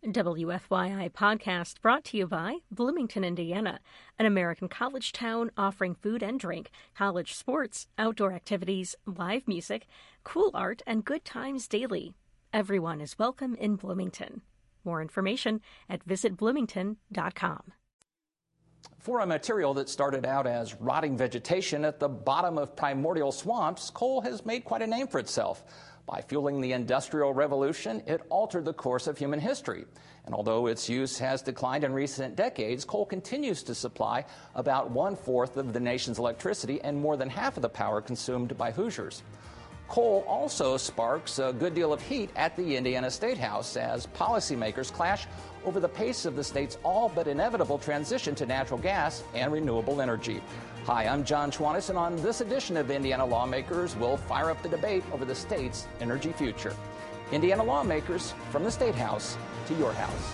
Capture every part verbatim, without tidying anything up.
W F Y I podcast brought to you by Bloomington, Indiana, an American college town offering food and drink, college sports, outdoor activities, live music, cool art, and good times daily. Everyone is welcome in Bloomington. More information at visit bloomington dot com. For a material that started out as rotting vegetation at the bottom of primordial swamps, coal has made quite a name for itself. By fueling the Industrial Revolution, it altered the course of human history. And although its use has declined in recent decades, coal continues to supply about one-fourth of the nation's electricity and more than half of the power consumed by Hoosiers. Coal also sparks a good deal of heat at the Indiana State House as policymakers clash over the pace of the state's all but inevitable transition to natural gas and renewable energy. Hi, I'm John Schwantes, and on this edition of Indiana Lawmakers, we'll fire up the debate over the state's energy future. Indiana Lawmakers, from the State House to your house.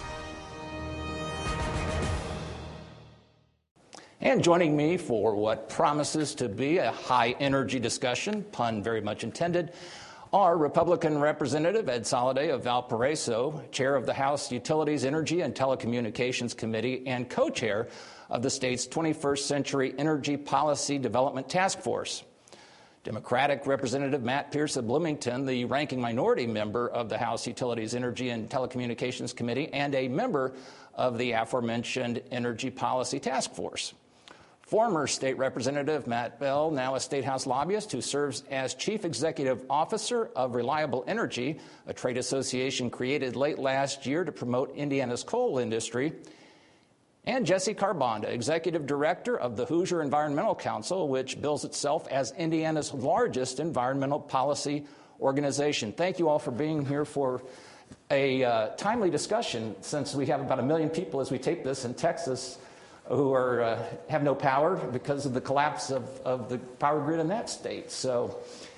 And joining me for what promises to be a high-energy discussion, pun very much intended, are Republican Representative Ed Soliday of Valparaiso, Chair of the House Utilities, Energy, and Telecommunications Committee, and co-chair of the state's twenty-first Century Energy Policy Development Task Force. Democratic Representative Matt Pierce of Bloomington, the ranking minority member of the House Utilities, Energy, and Telecommunications Committee, and a member of the aforementioned Energy Policy Task Force. Former State Representative Matt Bell, now a State House lobbyist who serves as Chief Executive Officer of Reliable Energy, a trade association created late last year to promote Indiana's coal industry. And Jesse Carbonda, Executive Director of the Hoosier Environmental Council, which bills itself as Indiana's largest environmental policy organization. Thank you all for being here for a uh, timely discussion, since we have about a million people as we tape this in Texas who are uh, have no power because of the collapse of, of the power grid in that state. So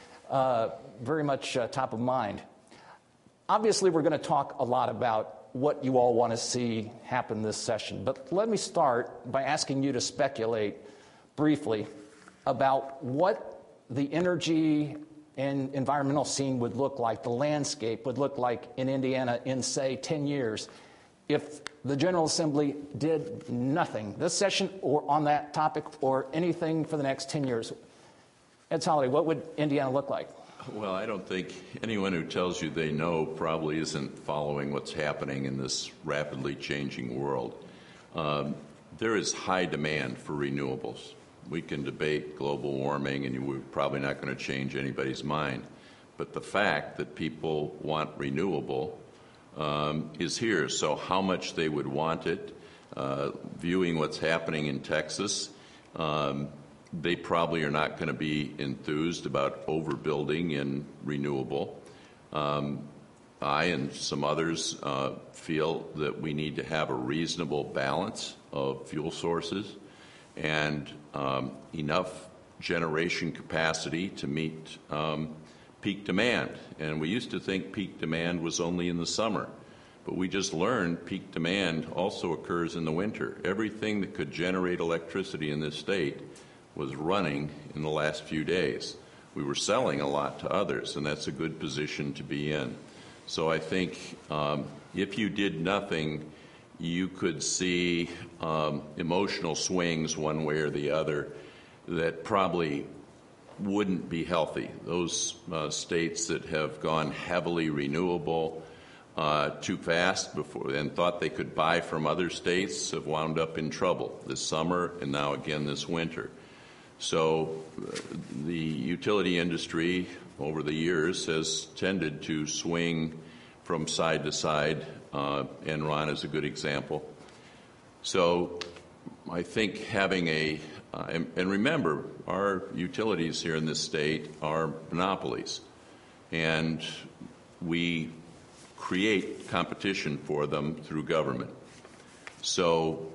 uh, very much uh, top of mind. Obviously, we're going to talk a lot about what you all want to see happen this session. But let me start by asking you to speculate briefly about what the energy and environmental scene would look like, the landscape would look like in Indiana in, say, ten years, if the General Assembly did nothing this session or on that topic or anything for the next ten years. Ed Soliday, what would Indiana look like? Well, I don't think anyone who tells you they know probably isn't following what's happening in this rapidly changing world. Um, there is high demand for renewables. We can debate global warming, and we're probably not going to change anybody's mind. But the fact that people want renewable um, is here. So how much they would want it, uh, viewing what's happening in Texas, um, they probably are not going to be enthused about overbuilding in renewable. Um, I and some others uh, feel that we need to have a reasonable balance of fuel sources and um, enough generation capacity to meet um, peak demand. And we used to think peak demand was only in the summer, but we just learned peak demand also occurs in the winter. Everything that could generate electricity in this state was running in the last few days. We were selling a lot to others, and that's a good position to be in. So I think um, if you did nothing, you could see um, emotional swings one way or the other that probably wouldn't be healthy. Those uh, states that have gone heavily renewable uh, too fast before and thought they could buy from other states have wound up in trouble this summer and now again this winter. So uh, the utility industry over the years has tended to swing from side to side. Uh, Enron is a good example. So I think having a, uh, and, and remember, our utilities here in this state are monopolies, and we create competition for them through government. So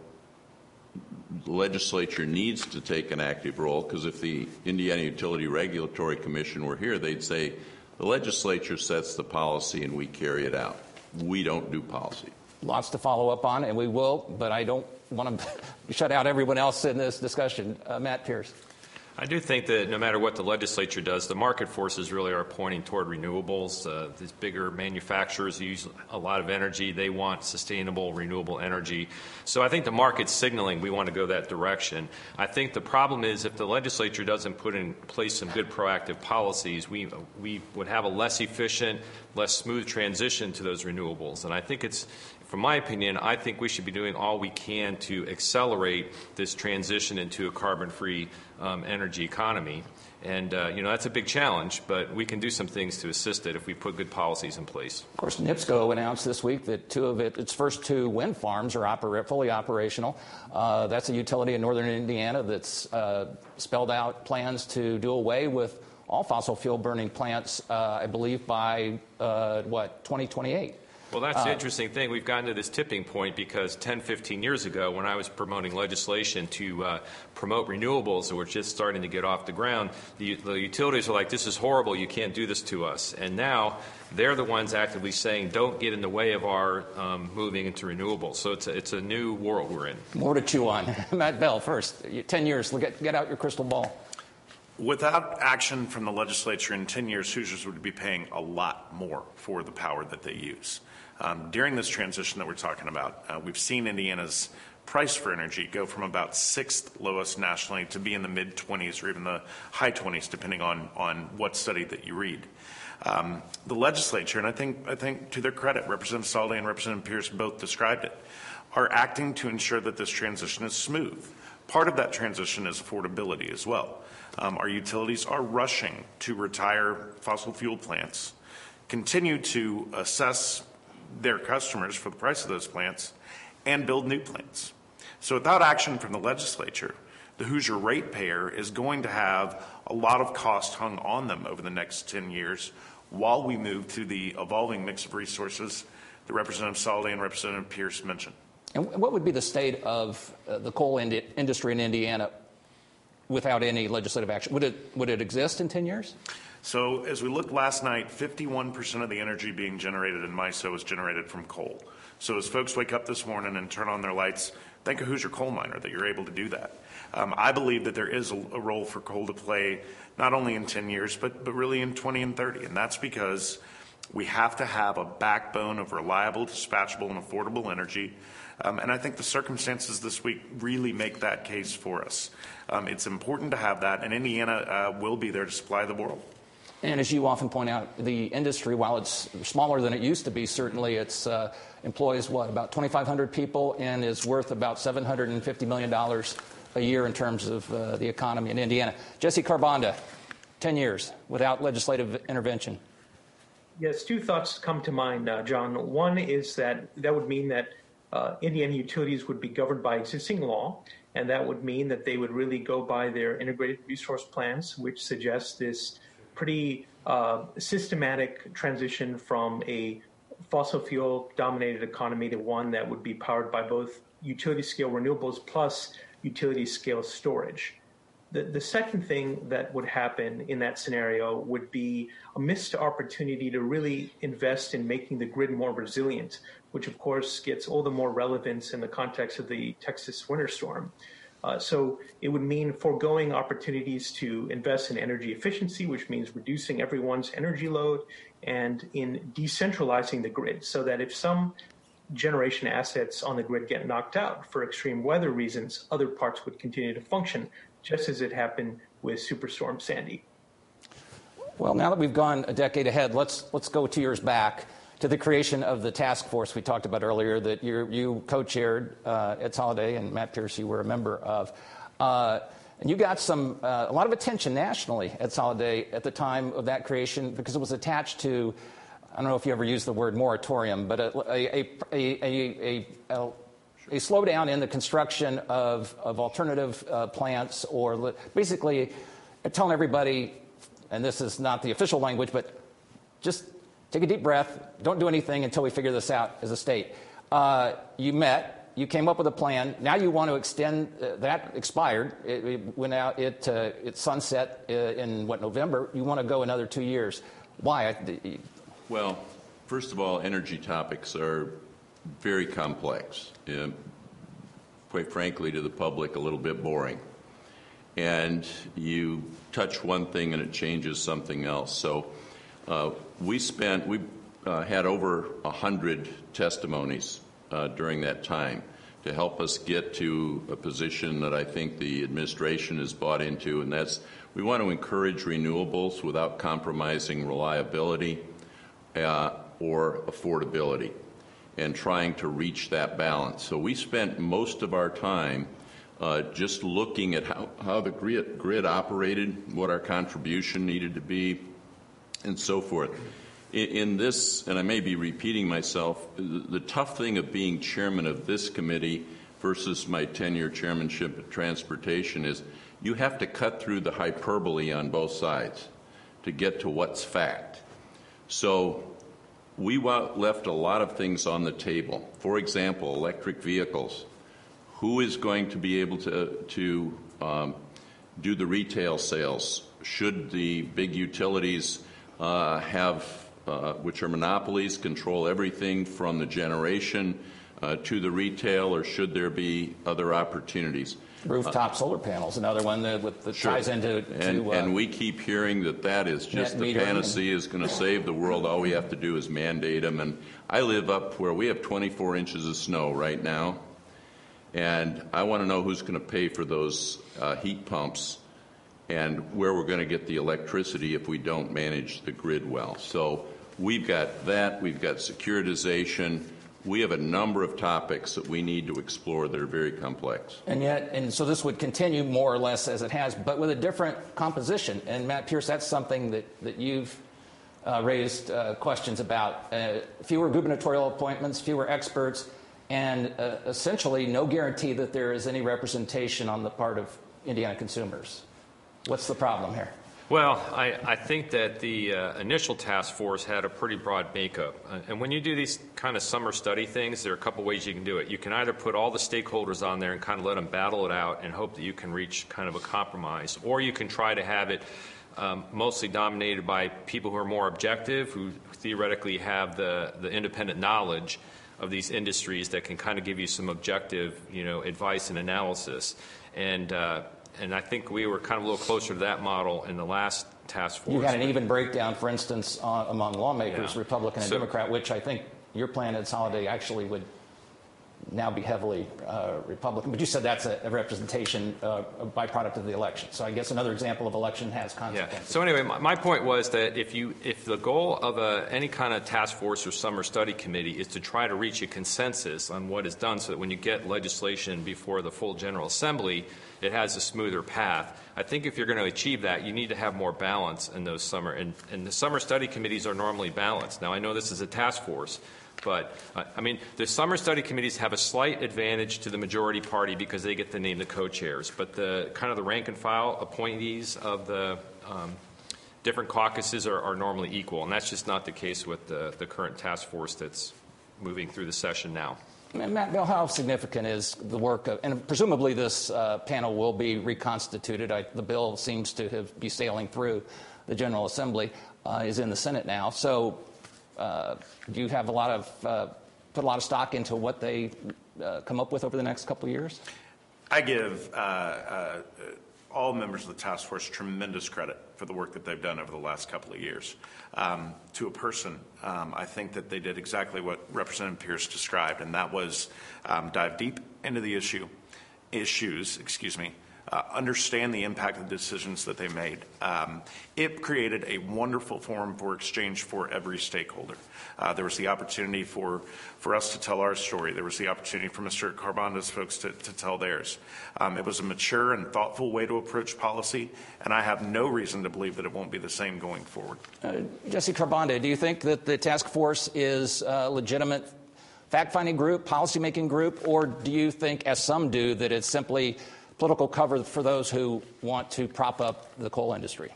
the legislature needs to take an active role, because if the Indiana Utility Regulatory Commission were here, they'd say the legislature sets the policy and we carry it out. We don't do policy. Lots to follow up on, and we will, but I don't want to shut out everyone else in this discussion. Uh, Matt Pierce. I do think that no matter what the legislature does, the market forces really are pointing toward renewables. Uh, these bigger manufacturers use a lot of energy. They want sustainable, renewable energy. So I think the market's signaling we want to go that direction. I think the problem is if the legislature doesn't put in place some good proactive policies, we, we would have a less efficient, less smooth transition to those renewables. And I think it's, from my opinion, I think we should be doing all we can to accelerate this transition into a carbon-free um, energy economy. And, uh, you know, that's a big challenge, but we can do some things to assist it if we put good policies in place. Of course, NIPSCO announced this week that two of it, its first two wind farms are opera- fully operational. Uh, that's a utility in northern Indiana that's uh, spelled out plans to do away with all fossil fuel burning plants, uh, I believe, by, uh, what, twenty twenty-eight. Well, that's the interesting thing. We've gotten to this tipping point because ten, fifteen years ago, when I was promoting legislation to uh, promote renewables that were just starting to get off the ground, the, the utilities were like, this is horrible, you can't do this to us. And now they're the ones actively saying, don't get in the way of our um, moving into renewables. So it's a, it's a new world we're in. More to chew on. Matt Bell, first, ten years, get, get out your crystal ball. Without action from the legislature in ten years, Hoosiers would be paying a lot more for the power that they use. Um, during this transition that we're talking about, uh, we've seen Indiana's price for energy go from about sixth lowest nationally to be in the mid twenties or even the high twenties, depending on, on what study that you read. Um, the legislature, and I think, I think to their credit, Representative Soliday and Representative Pierce both described it, are acting to ensure that this transition is smooth. Part of that transition is affordability as well. Um, our utilities are rushing to retire fossil fuel plants, continue to assess their customers for the price of those plants, and build new plants. So without action from the legislature, the Hoosier ratepayer is going to have a lot of cost hung on them over the next ten years while we move to the evolving mix of resources that Representative Soliday and Representative Pierce mentioned. And what would be the state of uh, the coal indi- industry in Indiana without any legislative action? Would it, would it exist in ten years? So as we looked last night, fifty-one percent of the energy being generated in MISO is generated from coal. So as folks wake up this morning and turn on their lights, think of Hoosier coal miner that you're able to do that. Um, I believe that there is a, a role for coal to play not only in ten years, but, but really in twenty and thirty. And that's because we have to have a backbone of reliable, dispatchable, and affordable energy. Um, and I think the circumstances this week really make that case for us. Um, it's important to have that, and Indiana uh, will be there to supply the world. And as you often point out, the industry, while it's smaller than it used to be, certainly it's uh, employs, what, about twenty-five hundred people and is worth about seven hundred fifty million dollars a year in terms of uh, the economy in Indiana. Jesse Carbonda, ten years without legislative intervention. Yes, two thoughts come to mind, uh, John. One is that that would mean that uh, Indiana utilities would be governed by existing law, and that would mean that they would really go by their integrated resource plans, which suggests this pretty uh, systematic transition from a fossil fuel dominated economy to one that would be powered by both utility scale renewables plus utility scale storage. The, the second thing that would happen in that scenario would be a missed opportunity to really invest in making the grid more resilient, which of course gets all the more relevance in the context of the Texas winter storm. Uh, so it would mean foregoing opportunities to invest in energy efficiency, which means reducing everyone's energy load, and in decentralizing the grid so that if some generation assets on the grid get knocked out for extreme weather reasons, other parts would continue to function, just as it happened with Superstorm Sandy. Well, now that we've gone a decade ahead, let's let's go two years back to the creation of the task force we talked about earlier that you, you co-chaired, uh, Ed Soliday and Matt Pierce, you were a member of. Uh, and you got some uh, a lot of attention nationally, Ed Soliday, at the time of that creation because it was attached to, I don't know if you ever used the word moratorium, but a, a, a, a, a, a a slowdown in the construction of, of alternative uh, plants, or basically telling everybody, and this is not the official language, but just take a deep breath, don't do anything until we figure this out as a state. Uh, you met, you came up with a plan, now you want to extend, uh, that expired, it, it went out, it, uh, it sunset uh, in, what, November, you want to go another two years. Why? Well, first of all, energy topics are very complex, and quite frankly to the public a little bit boring. and you touch one thing and it changes something else. So uh, we spent, we uh, had over one hundred testimonies uh, during that time to help us get to a position that I think the administration has bought into, and that's we want to encourage renewables without compromising reliability uh, or affordability, and trying to reach that balance. So we spent most of our time uh, just looking at how, how the grid, grid operated, what our contribution needed to be, and so forth. In, in this, and I may be repeating myself, the, the tough thing of being chairman of this committee versus my ten-year chairmanship of transportation is you have to cut through the hyperbole on both sides to get to what's fact. So we left a lot of things on the table. For example, electric vehicles. Who is going to be able to, to um, do the retail sales? Should the big utilities uh, have, uh, which are monopolies, control everything from the generation uh, to the retail, or should there be other opportunities? Rooftop uh, solar panels, another one that, with, that sure. ties into to, and, uh, and we keep hearing that that is just the panacea, is going to save the world. All we have to do is mandate them. And I live up where we have twenty-four inches of snow right now, and I want to know who's going to pay for those uh, heat pumps and where we're going to get the electricity if we don't manage the grid well. So we've got that. We've got securitization. We have a number of topics that we need to explore that are very complex. And yet, and so this would continue more or less as it has, but with a different composition. And Matt Pierce, that's something that, that you've uh, raised uh, questions about. Uh, fewer gubernatorial appointments, fewer experts, and uh, essentially no guarantee that there is any representation on the part of Indiana consumers. What's the problem here? Well, I, I think that the uh, initial task force had a pretty broad makeup. Uh, and when you do these kind of summer study things, there are a couple ways you can do it. You can either put all the stakeholders on there and kind of let them battle it out and hope that you can reach kind of a compromise. Or you can try to have it um, mostly dominated by people who are more objective, who theoretically have the, the independent knowledge of these industries that can kind of give you some objective, you know, advice and analysis. And uh, And I think we were kind of a little closer to that model in the last task force. You had an even breakdown, for instance, uh, among lawmakers, yeah. Republican and so, Democrat, which I think your plan at Soliday actually would now be heavily uh, Republican. But you said that's a, a representation, uh, a byproduct of the election. So I guess another example of election has consequences. Yeah. So anyway, my, my point was that if you, if the goal of a, any kind of task force or summer study committee is to try to reach a consensus on what is done so that when you get legislation before the full General Assembly, it has a smoother path. I think if you're going to achieve that, you need to have more balance in those summer, and, and the summer study committees are normally balanced. Now, I know this is a task force, but, uh, I mean, the summer study committees have a slight advantage to the majority party because they get to name the co-chairs, but the kind of the rank and file appointees of the um, different caucuses are, are normally equal, and that's just not the case with the, the current task force that's moving through the session now. Matt, Bill, how significant is the work of, and presumably this uh, panel will be reconstituted. I, the bill seems to have, be sailing through the General Assembly, uh, is in the Senate now. So uh, do you have a lot of, uh, put a lot of stock into what they uh, come up with over the next couple of years? I give uh, uh, all members of the task force tremendous credit for the work that they've done over the last couple of years. Um, to a person, um, I think that they did exactly what Representative Pierce described, and that was um, dive deep into the issue, issues, excuse me, uh, understand the impact of the decisions that they made. Um, it created a wonderful forum for exchange for every stakeholder. Uh, there was the opportunity for, for us to tell our story. There was the opportunity for Mister Carbanda's folks to, to tell theirs. Um, it was a mature and thoughtful way to approach policy, and I have no reason to believe that it won't be the same going forward. Uh, Jesse Carbanda, do you think that the task force is a legitimate fact-finding group, policy-making group, or do you think, as some do, that it's simply political cover for those who want to prop up the coal industry?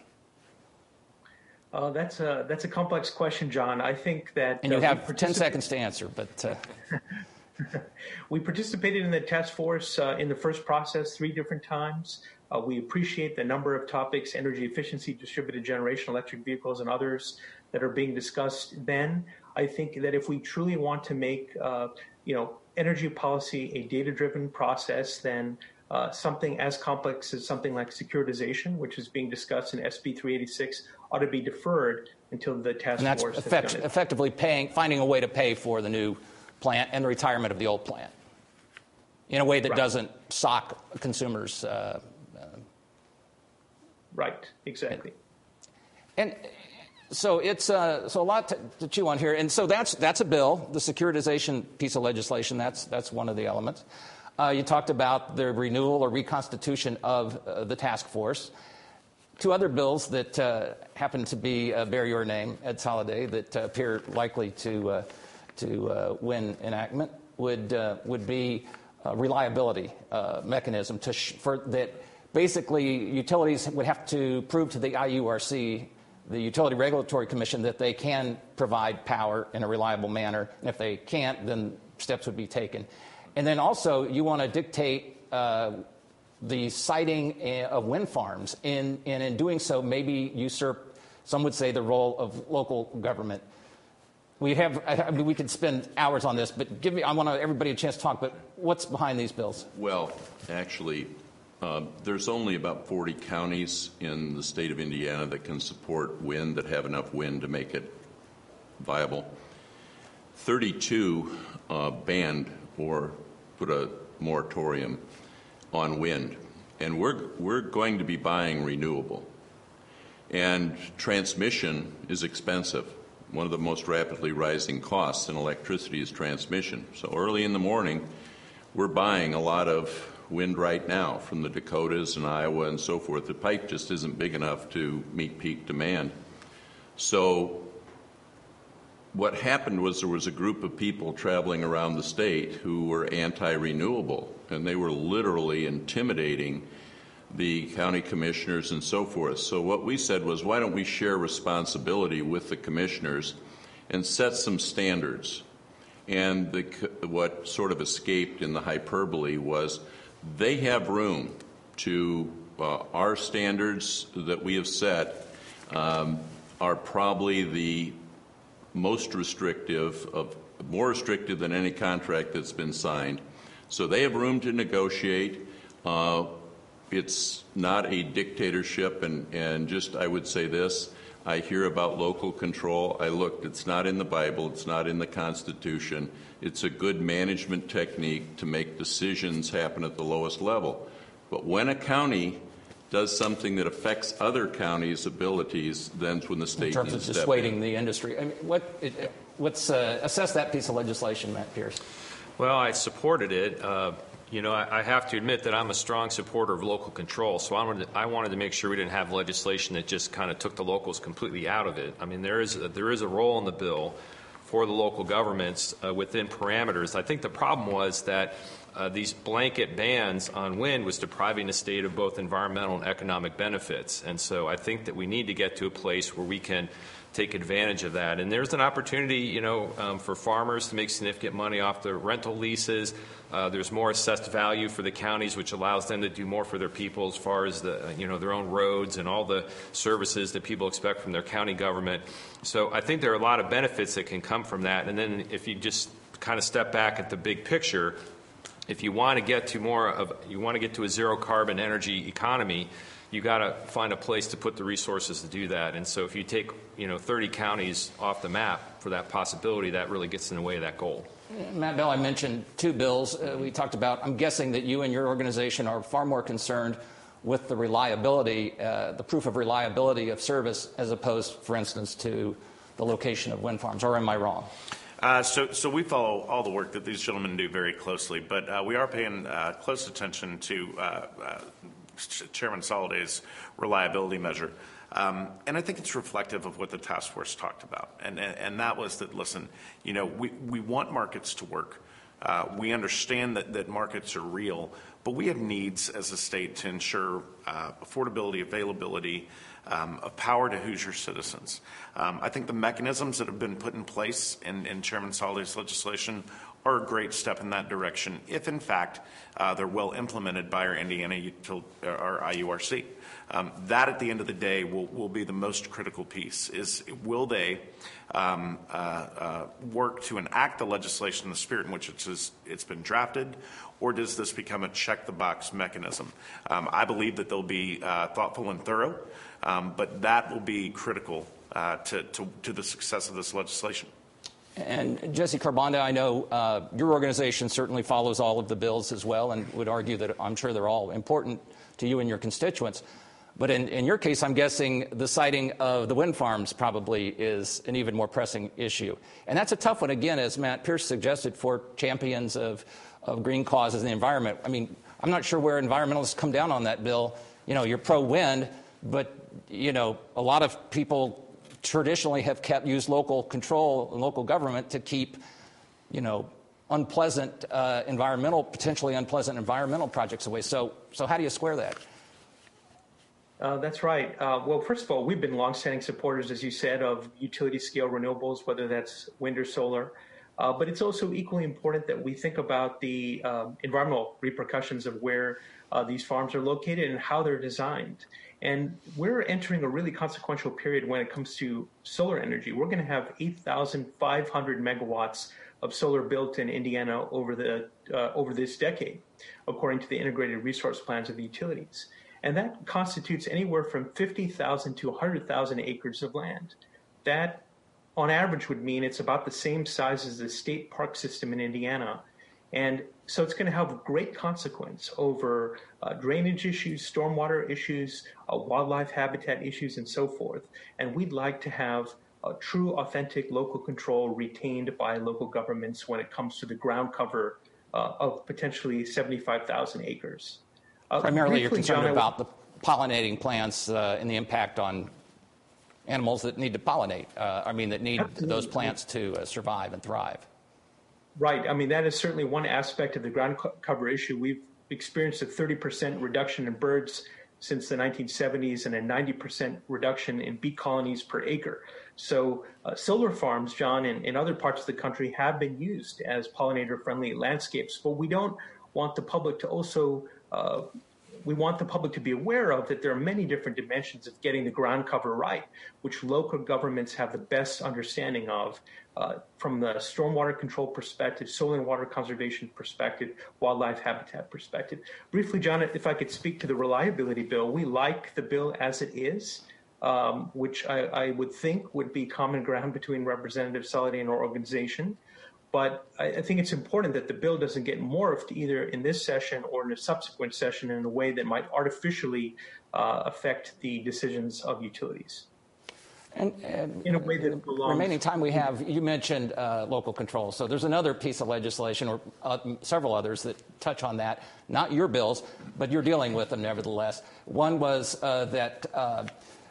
Uh, that's a that's a complex question, John. I think that and you uh, have ten seconds to answer, but uh... we participated in the task force uh, in the first process three different times. Uh, we appreciate the number of topics: energy efficiency, distributed generation, electric vehicles, and others that are being discussed. Then I think that if we truly want to make uh, you know energy policy a data-driven process, then uh, something as complex as something like securitization, which is being discussed in S B three eighty-six, ought to be deferred until the task and that's force effect, has done it. effectively paying, finding a way to pay for the new plant and the retirement of the old plant in a way that right. doesn't sock consumers. Uh, uh, right, exactly. And, and so it's uh, so a lot to, to chew on here. And so that's that's a bill, the securitization piece of legislation. That's that's one of the elements. Uh, you talked about the renewal or reconstitution of uh, the task force. Two other bills that uh, happen to be uh, bear your name, Ed Soliday, that uh, appear likely to uh, to uh, win enactment would uh, would be a reliability uh, mechanism to sh- for that. Basically, utilities would have to prove to the I U R C, the Utility Regulatory Commission, that they can provide power in a reliable manner, and if they can't, then steps would be taken. And then also, you want to dictate uh, the siting of wind farms, and, and in doing so, maybe usurp, some would say, the role of local government. We have, I mean, we could spend hours on this, but give me, I want everybody a chance to talk, but what's behind these bills? Well, actually, uh, there's only about forty counties in the state of Indiana that can support wind, that have enough wind to make it viable. thirty-two uh, banned or put a moratorium on wind, and we're we're going to be buying renewable. And transmission is expensive. One of the most rapidly rising costs in electricity is transmission. So early in the morning, we're buying a lot of wind right now from the Dakotas and Iowa and so forth. The pipe just isn't big enough to meet peak demand. So what happened was there was a group of people traveling around the state who were anti-renewable, and they were literally intimidating the county commissioners and so forth. So what we said was, why don't we share responsibility with the commissioners and set some standards? And the, what sort of escaped in the hyperbole was they have room to, uh, our standards that we have set um, are probably the most restrictive, of more restrictive than any contract that's been signed. So they have room to negotiate. Uh, it's not a dictatorship, and, and just I would say this, I hear about local control. I looked, it's not in the Bible, it's not in the Constitution. It's a good management technique to make decisions happen at the lowest level. But when a county does something that affects other counties' abilities, then when the state in terms needs of to step dissuading in. the industry. I mean, what? It, what's uh, assess that piece of legislation, Matt Pierce? Well, I supported it. Uh, you know, I, I have to admit that I'm a strong supporter of local control. So I wanted to, I wanted to make sure we didn't have legislation that just kind of took the locals completely out of it. I mean, there is a, there is a role in the bill for the local governments uh, within parameters. I think the problem was that Uh, these blanket bans on wind was depriving the state of both environmental and economic benefits. And so I think that we need to get to a place where we can take advantage of that. And there's an opportunity, you know, um, for farmers to make significant money off their rental leases. Uh, there's more assessed value for the counties, which allows them to do more for their people as far as the, you know, their own roads and all the services that people expect from their county government. So I think there are a lot of benefits that can come from that. And then if you just kind of step back at the big picture, if you want to get to more of, you want to get to a zero carbon energy economy, you got to find a place to put the resources to do that. And so if you take, you know, thirty counties off the map for that possibility, that really gets in the way of that goal. Matt Bell, I mentioned two bills uh, we talked about. I'm guessing that you and your organization are far more concerned with the reliability, uh, the proof of reliability of service, as opposed, for instance, to the location of wind farms. Or am I wrong? Uh, so, so we follow all the work that these gentlemen do very closely, but uh, we are paying uh, close attention to uh, uh, Chairman Soliday's reliability measure. Um, and I think it's reflective of what the task force talked about. And, and, and that was that, listen, you know, we, we want markets to work. Uh, we understand that, that markets are real, but we have needs as a state to ensure uh, affordability, availability, um, of power to Hoosier citizens. Um, I think the mechanisms that have been put in place in, in Chairman Soliday's legislation are a great step in that direction if, in fact, uh, they're well implemented by our Indiana Util- our I U R C. Um, that, at the end of the day, will, will be the most critical piece, is will they um, uh, uh, work to enact the legislation in the spirit in which it's, is, it's been drafted, or does this become a check-the-box mechanism? Um, I believe that they'll be uh, thoughtful and thorough, um, but that will be critical uh, to, to, to the success of this legislation. And Jesse Carbonda, I know uh, your organization certainly follows all of the bills as well, and would argue that I'm sure they're all important to you and your constituents. But in, in your case, I'm guessing the siting of the wind farms probably is an even more pressing issue. And that's a tough one, again, as Matt Pierce suggested, for champions of, of green causes in the environment. I mean, I'm not sure where environmentalists come down on that bill. You know, you're pro-wind, but, you know, a lot of people traditionally have kept used local control and local government to keep, you know, unpleasant uh, environmental, potentially unpleasant environmental projects away. So, so how do you square that? Uh, that's right. Uh, well, first of all, we've been longstanding supporters, as you said, of utility-scale renewables, whether that's wind or solar. Uh, but it's also equally important that we think about the uh, environmental repercussions of where uh, these farms are located and how they're designed. And we're entering a really consequential period when it comes to solar energy. We're going to have eight thousand five hundred megawatts of solar built in Indiana over the uh, over this decade, according to the integrated resource plans of the utilities. And that constitutes anywhere from fifty thousand to one hundred thousand acres of land. That, on average, would mean it's about the same size as the state park system in Indiana. And so it's going to have great consequence over uh, drainage issues, stormwater issues, uh, wildlife habitat issues, and so forth. And we'd like to have a true, authentic local control retained by local governments when it comes to the ground cover uh, of potentially seventy-five thousand acres. Uh, Primarily, briefly, you're concerned John, about the pollinating plants uh, and the impact on animals that need to pollinate. Uh, I mean, that need Absolutely. those plants to uh, survive and thrive. Right. I mean, that is certainly one aspect of the ground co- cover issue. We've experienced a thirty percent reduction in birds since the nineteen seventies and a ninety percent reduction in bee colonies per acre. So uh, solar farms, John, in, in other parts of the country have been used as pollinator-friendly landscapes, but we don't want the public to also uh, we want the public to be aware of that there are many different dimensions of getting the ground cover right, which local governments have the best understanding of uh, from the stormwater control perspective, soil and water conservation perspective, wildlife habitat perspective. Briefly, John, if I could speak to the reliability bill, we like the bill as it is, um, which I, I would think would be common ground between Representative Saladeh and our organization. But I think it's important that the bill doesn't get morphed either in this session or in a subsequent session in a way that might artificially uh, affect the decisions of utilities. And, and in a way that belongs. Remaining time we have, you mentioned uh, local control. So there's another piece of legislation, or uh, several others, that touch on that. Not your bills, but you're dealing with them nevertheless. One was uh, that, uh,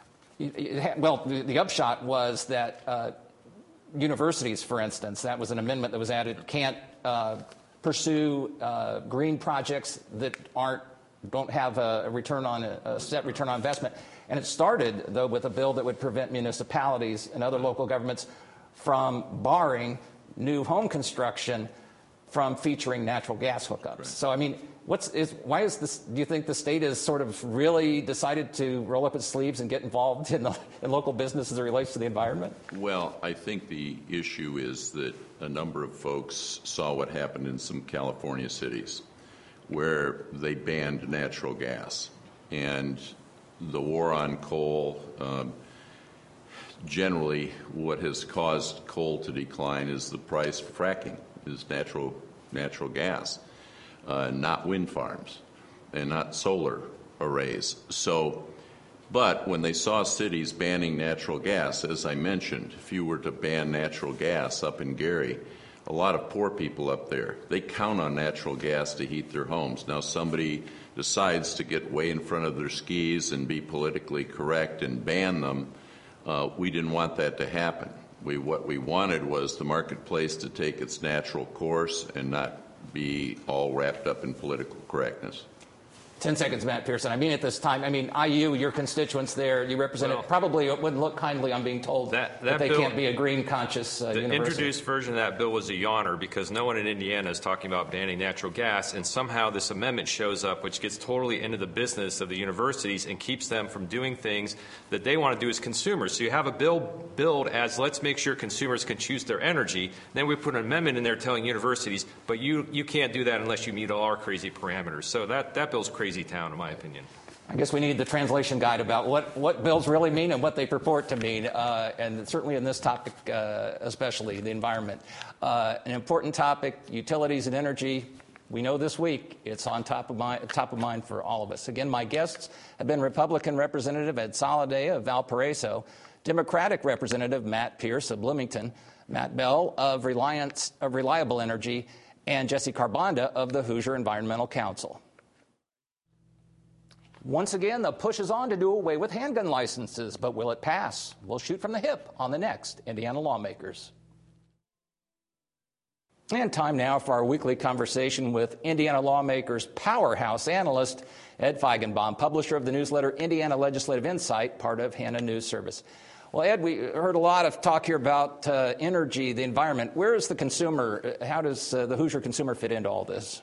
it had, well, the, the upshot was that uh, universities, for instance, that was an amendment that was added, can't uh, pursue uh, green projects that aren't don't have a return on a, a set return on investment. And it started, though, with a bill that would prevent municipalities and other local governments from barring new home construction from featuring natural gas hookups. Right. So, I mean, what's is why is this? Do you think the state has sort of really decided to roll up its sleeves and get involved in, the, in local business as it relates to the environment? Well, I think the issue is that a number of folks saw what happened in some California cities where they banned natural gas. And the war on coal, um, generally what has caused coal to decline is the price of fracking, is natural natural gas, uh, not wind farms and not solar arrays. So, but when they saw cities banning natural gas, as I mentioned, if you were to ban natural gas up in Gary, a lot of poor people up there, they count on natural gas to heat their homes. Now somebody decides to get way in front of their skis and be politically correct and ban them. Uh, we didn't want that to happen. We, what we wanted was the marketplace to take its natural course and not be all wrapped up in political correctness. Ten seconds, Matt Pearson. I mean, at this time, I mean, I U, your constituents there, you represent well, it, probably wouldn't look kindly on being told that, that, that they bill, can't be a green conscious uh, the university. The introduced version of that bill was a yawner because no one in Indiana is talking about banning natural gas, and somehow this amendment shows up, which gets totally into the business of the universities and keeps them from doing things that they want to do as consumers. So you have a bill billed as let's make sure consumers can choose their energy. Then we put an amendment in there telling universities, but you, you can't do that unless you meet all our crazy parameters. So that, that bill's crazy town, in my opinion. I guess we need the translation guide about what, what bills really mean and what they purport to mean, uh, and certainly in this topic, uh, especially the environment. Uh, an important topic, utilities and energy. We know this week it's on top of, mind, top of mind for all of us. Again, my guests have been Republican Representative Ed Saladeh of Valparaiso, Democratic Representative Matt Pierce of Bloomington, Matt Bell of, Reliance, of Reliable Energy, and Jesse Carbonda of the Hoosier Environmental Council. Once again, the push is on to do away with handgun licenses, but will it pass? We'll shoot from the hip on the next Indiana Lawmakers. And time now for our weekly conversation with Indiana Lawmakers powerhouse analyst Ed Feigenbaum, publisher of the newsletter Indiana Legislative Insight, part of Hannah News Service. Well, Ed, we heard a lot of talk here about uh, energy, the environment. Where is the consumer? How does uh, the Hoosier consumer fit into all this?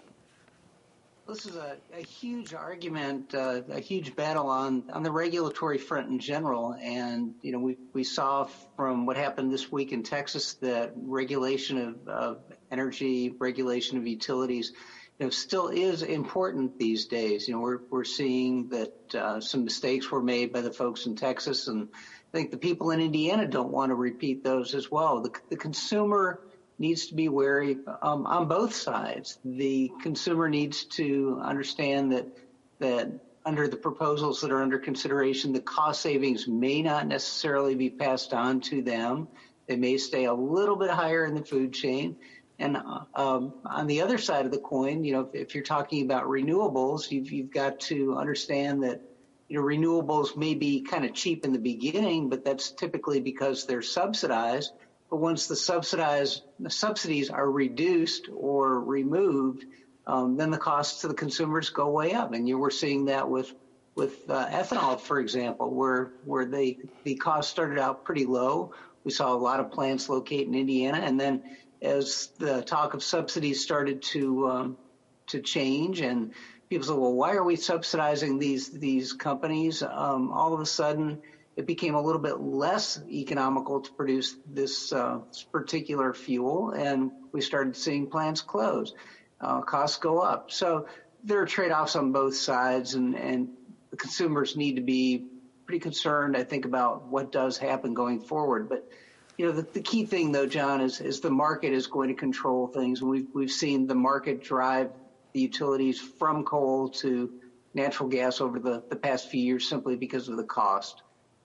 This is a, a huge argument, uh, a huge battle on, on the regulatory front in general. And, you know, we, we saw from what happened this week in Texas that regulation of, of energy, regulation of utilities, you know, still is important these days. You know, we're, we're seeing that uh, some mistakes were made by the folks in Texas, and I think the people in Indiana don't want to repeat those as well. The, the consumer needs to be wary um, on both sides. The consumer needs to understand that that under the proposals that are under consideration, the cost savings may not necessarily be passed on to them. They may stay a little bit higher in the food chain. And um, on the other side of the coin, you know, if, if you're talking about renewables, you've, you've got to understand that, you know, renewables may be kind of cheap in the beginning, but that's typically because they're subsidized. But once the subsidized the subsidies are reduced or removed, um, then the costs to the consumers go way up. And you were seeing that with with uh, ethanol, for example, where where they the cost started out pretty low. We saw a lot of plants locate in Indiana, and then as the talk of subsidies started to um, to change, and people said, "Well, why are we subsidizing these these companies?" Um, all of a sudden, it became a little bit less economical to produce this, uh, this particular fuel, and we started seeing plants close. Uh, costs go up. So there are trade-offs on both sides, and, and the consumers need to be pretty concerned, I think, about what does happen going forward. But, you know, the, the key thing, though, John, is, is the market is going to control things. We've, we've seen the market drive the utilities from coal to natural gas over the, the past few years simply because of the cost.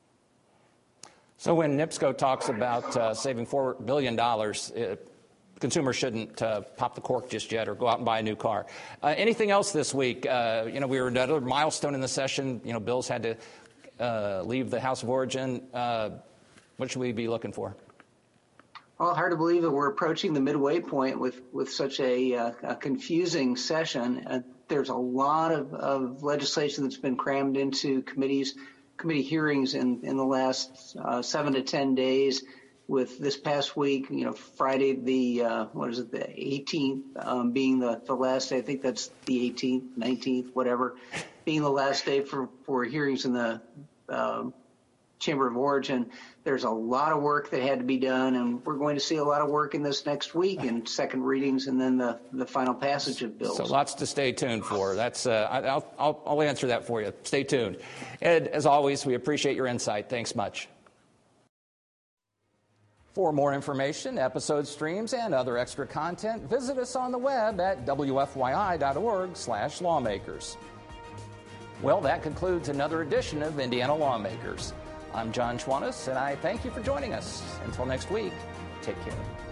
So when NIPSCO talks about uh, saving four billion dollars, uh, consumers shouldn't uh, pop the cork just yet or go out and buy a new car. Uh, anything else this week? Uh, you know, we were at another milestone in the session. You know, bills had to uh, leave the House of Origin. Uh, what should we be looking for? Well, hard to believe that we're approaching the midway point with, with such a, uh, a confusing session. Uh, there's a lot of, of legislation that's been crammed into committees. committee hearings in, in the last uh, seven to ten days, with this past week, you know, Friday, the, uh, what is it, the eighteenth um, being the, the last day. I think that's the eighteenth, nineteenth, whatever, being the last day for, for hearings in the um, Chamber of Origin. There's a lot of work that had to be done, and we're going to see a lot of work in this next week in second readings and then the, the final passage of bills. So lots to stay tuned for. That's uh, I'll, I'll, I'll answer that for you. Stay tuned. Ed, as always, we appreciate your insight. Thanks much. For more information, episode streams, and other extra content, visit us on the web at w f y i dot org slash lawmakers. Well, that concludes another edition of Indiana Lawmakers. I'm John Schwantes, and I thank you for joining us. Until next week, take care.